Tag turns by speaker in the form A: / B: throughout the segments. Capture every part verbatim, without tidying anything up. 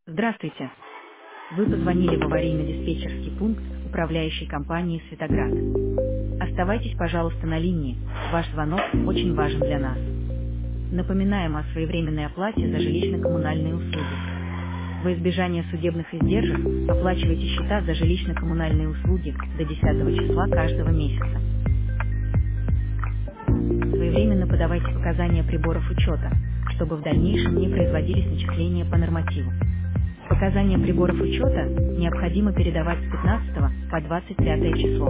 A: Здравствуйте. Вы позвонили в аварийно-диспетчерский пункт управляющей компании «Светоград». Оставайтесь, пожалуйста, на линии. Ваш звонок очень важен для нас. Напоминаем о своевременной оплате за жилищно-коммунальные услуги. Во избежание судебных издержек оплачивайте счета за жилищно-коммунальные услуги до десятого числа каждого месяца. Своевременно подавайте показания приборов учета, чтобы в дальнейшем не производились начисления по нормативу. Показания приборов учета необходимо передавать с пятнадцатого по двадцать пятое число.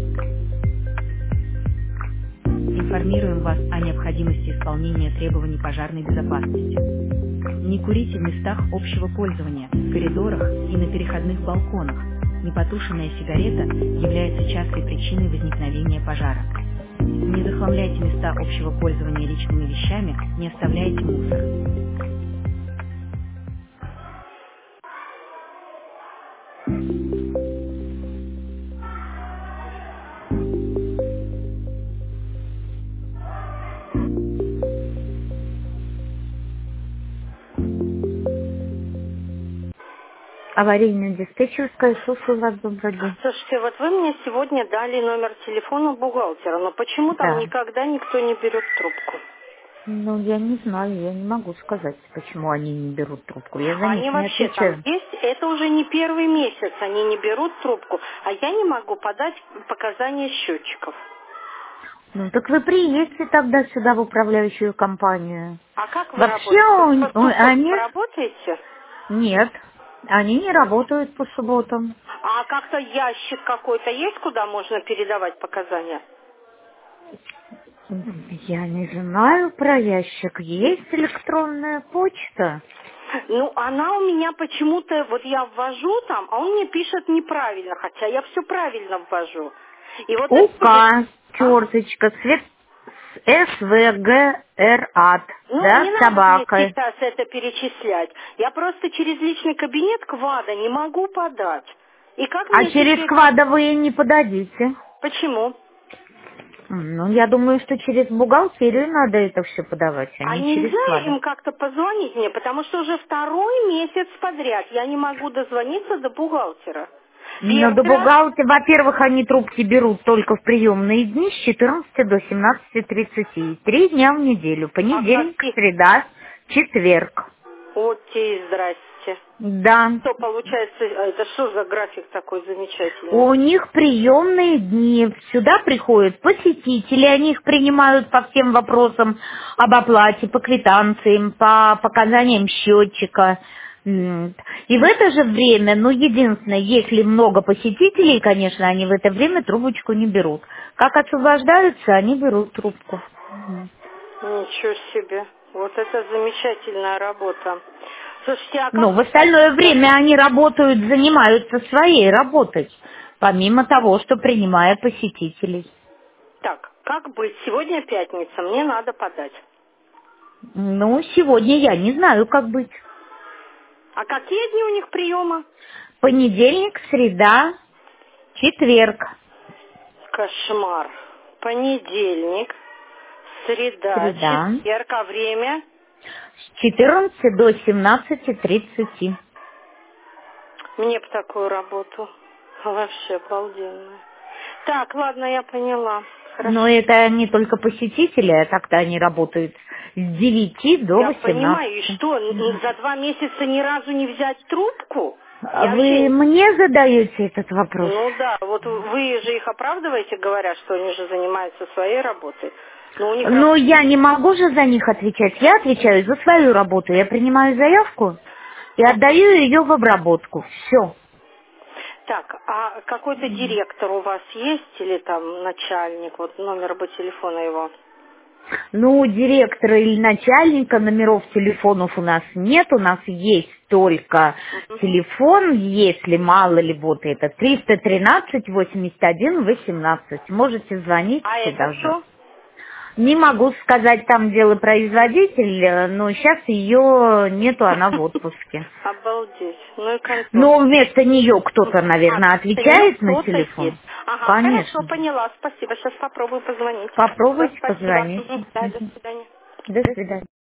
A: Информируем вас о необходимости исполнения требований пожарной безопасности. Не курите в местах общего пользования, в коридорах и на переходных балконах. Непотушенная сигарета является частой причиной возникновения пожара. Не захламляйте места общего пользования личными вещами, не оставляйте мусор.
B: Аварийная диспетчерская, слушаю вас, добрый день.
C: Слушайте, вот вы мне сегодня дали номер телефона бухгалтера, но почему там
B: Да.
C: никогда никто не берет трубку?
B: Ну, я не знаю, я не могу сказать, почему они не берут трубку. Я за них
C: Они
B: не
C: вообще там
B: отвечаю.
C: есть, это уже не первый месяц, они не берут трубку, а я не могу подать показания счетчиков.
B: Ну, так вы приедете тогда сюда в управляющую компанию.
C: А как вы
B: Вообще,
C: работаете?
B: он-
C: По
B: он-
C: субботам
B: они...
C: работаете?
B: Нет, они не работают по субботам.
C: А как-то ящик какой-то есть, куда можно передавать показания?
B: Я не знаю про ящик. Есть электронная почта.
C: Ну, она у меня почему-то, вот я ввожу там, а он мне пишет неправильно, хотя я все правильно ввожу. И вот это
B: УК,
C: тоже- А?
B: черточка, свет... СВГРАТ,
C: Ну,
B: да,
C: не
B: с
C: надо мне
B: собакой.
C: сейчас это перечислять. Я просто через личный кабинет КВАДа не могу подать. И как
B: А
C: мне
B: через
C: теперь...
B: квада вы не подадите.
C: Почему?
B: М, Ну, я думаю, что через бухгалтерию надо это все подавать, а
C: А
B: не через
C: нельзя
B: квада.
C: им как-то позвонить мне, потому что уже второй месяц подряд я не могу дозвониться до бухгалтера.
B: Но до
C: Первый раз...
B: бухгалтера, во-первых, они трубки берут только в приемные дни с четырнадцати до семнадцати тридцати. Три дня в неделю.
C: А
B: Понедельник,
C: какие...
B: среда, четверг.
C: Вот те и здрасте.
B: Да.
C: Что получается, это что за график такой замечательный?
B: У них приемные дни. Сюда приходят посетители, они их принимают по всем вопросам об оплате, по квитанциям, по показаниям счетчика. М. И в это же время, ну, единственное, если много посетителей, конечно, они в это время трубочку не берут. Как освобождаются, они берут трубку.
C: Ничего себе. Вот это замечательная работа. Слушайте, а
B: Но
C: как...
B: в остальное время они работают, занимаются своей работой, помимо того, что принимая посетителей.
C: Так, как быть? Сегодня пятница, мне надо подать.
B: Ну, сегодня я не знаю, как быть.
C: А какие дни у них приема?
B: Понедельник, среда, четверг.
C: Кошмар. Понедельник, среда,
B: Среда.
C: четверг, а время?
B: С четырнадцати до семнадцати тридцати.
C: Мне бы такую работу. Вообще обалденно. Так, ладно, я поняла. Хорошо.
B: Но это не только посетители, а так-то они работают с девяти до
C: Я понимаю, и
B: восемнадцати.
C: что, н- за два месяца ни разу не взять трубку?
B: А
C: Я
B: вы
C: вообще...
B: мне задаете этот вопрос?
C: Ну да, вот вы же их оправдываете, говоря, что они же занимаются своей работой. Но у них...
B: Ну, я не могу же за них отвечать. Я отвечаю за свою работу. Я принимаю заявку и отдаю ее в обработку. Все.
C: Так, а какой-то директор у вас есть или там начальник, вот номер бы телефона его?
B: Ну, директора или начальника номеров телефонов у нас нет, у нас есть только
C: Мгм.
B: телефон, если мало ли вот это, триста тринадцать восемьдесят один восемнадцать. Можете звонить
C: А это
B: сюда же.
C: что?
B: Не могу сказать, там делопроизводитель, э, но сейчас ее нету, она в отпуске.
C: Обалдеть. Ну и контор.
B: Но вместо нее кто-то, наверное,
C: А,
B: отвечает на
C: кто-то есть.
B: телефон.
C: Ага, хорошо,
B: Конечно.
C: поняла. Спасибо. Сейчас попробую позвонить. Да,
B: Попробуйте
C: спасибо.
B: позвонить.
C: Мгм. Да, до свидания.
B: До свидания.